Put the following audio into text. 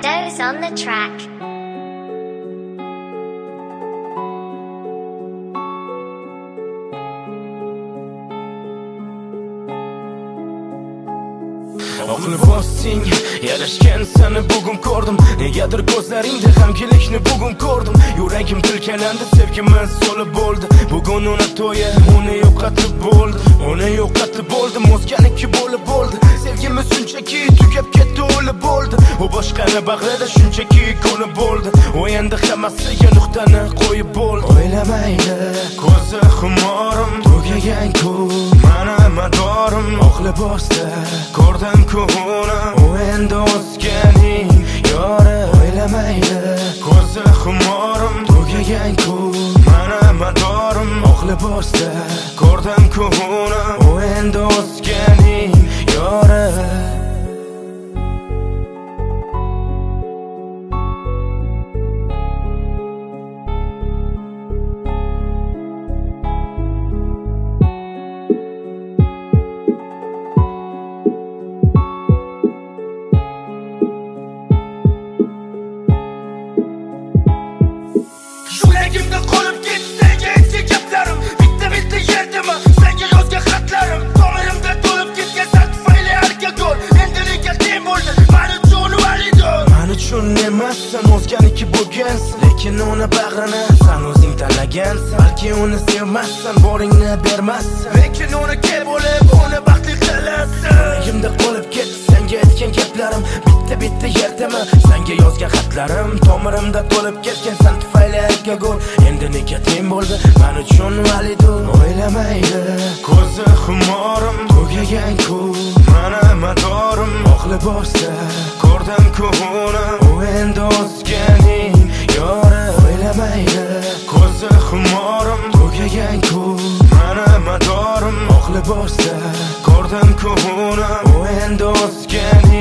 Those on the track. Oqli bossing, yarashgan seni bugun ko'rdim. Negadir ko'zlaringda g'amginlikni bugun ko'rdim. Yuragim tilkalandi, sevgimiz so'lib bo'ldi. Bugun uni to'yi, uni yo'qotib bo'ldi. Uni yo'qotib bo'ldim, o'zganiki bo'lib bo'ldi. Sevgimiz shunchaki tugab ketdi, o'lib bo'ldi. U boshqani bag'rida shunchaki ko'nib bo'ldi. U endi hammasiga nuqtani qo'yib bo'ldi. O'ylamaydi, ko'zi xumorim, tugagan-ku mana madorim. Oqli bossda ko'rdim-ku uni, u endi o'zganing yori. O'ylamaydi, ko'zi xumorim, tugagan-ku mana madorim. Oqli bossda ko'rdim-ku uni, u endi o'zganing yori. Yuragimda qolib ketdi senga aytgan gaplarim. Bitta yerdimi senga yozgan xatlarim. Tomirimda to'lib ketgan sen tufayli alkogol. Endi nega teng bo'ldi mani uchun validor. Mani uchun emassan, o'zganiki bo'lgansan. Lekin uni bag'rini sen o'zing tanlagansan. Balki uni sevmassan, boringni bermassan. Lekin uni kel bo'lib uni baxtli qilasan. Yuragimda qolib ketdi senga aytgan gaplarim. Bitta yerdimi senga yozgan xatlarim. Tomirimda to'lib ketgan sen tufayli alkogol. Endi nega teng bo'ldi men uchun validor. O'ylamaydi, ko'zi xumorim, tugagan-ku mana madorim. Oqli bossda ko'rdim-ku uni, u endi o'zganing yori. O'ylamaydi, ko'zi xumorim, tugagan-ku mana madorim. Oqli bossda ko'rdim-ku uni, u endi o'zganing